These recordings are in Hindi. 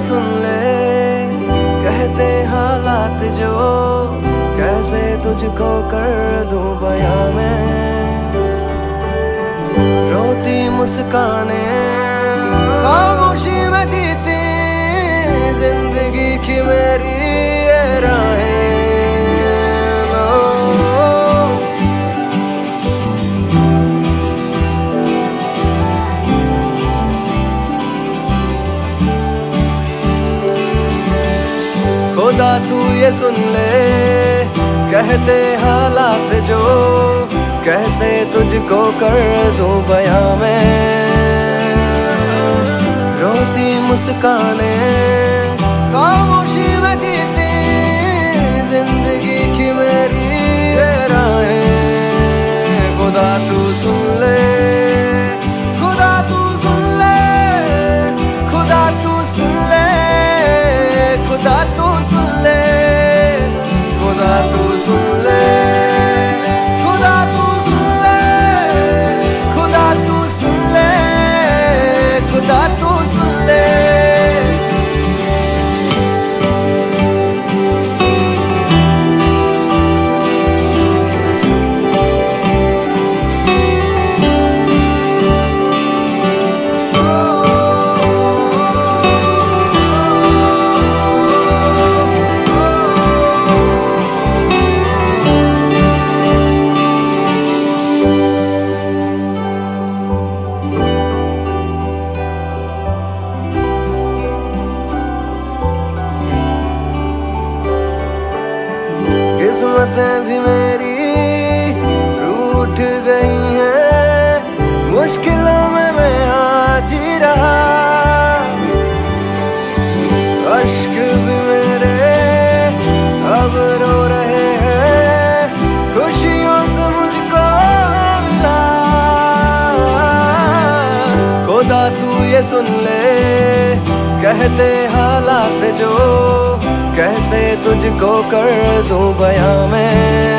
सुन ले, कहते हालात जो, कैसे तुझको कर दूं बयां मैं। रोती मुस्काने खामोशी में जीती जिंदगी की मेरी ये राहें। खुदा तू ये सुन ले, कहते हालात जो, कैसे तुझको कर दूं बयां मैं। रोती मुस्काने खामोशी में जीती जिंदगी की मेरी ये राहें। खुदा तू सुन ले, खुदा तू सुन ले, खुदा तू सुन ले, खुदा तू सुन ले, खुदा तू सुन ले, खुदा तू सुन ले, खुदा तू सुन ले, खुदा तू सुन ले। किस्मतें भी मेरी रूठ गई हैं, मुश्किलों में मैं आज ही रहा। अश्क भी मेरे अब रो रहे हैं, खुशियों से मुझको मिला। खुदा तू ये सुन ले, कहते हालात जो, कैसे तुझको कर दूं बयां मैं।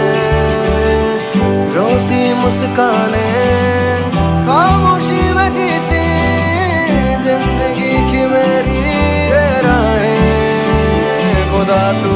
रोती मुस्काने खामोशी में जीती जिंदगी की मेरी ये राहें। खुदा तू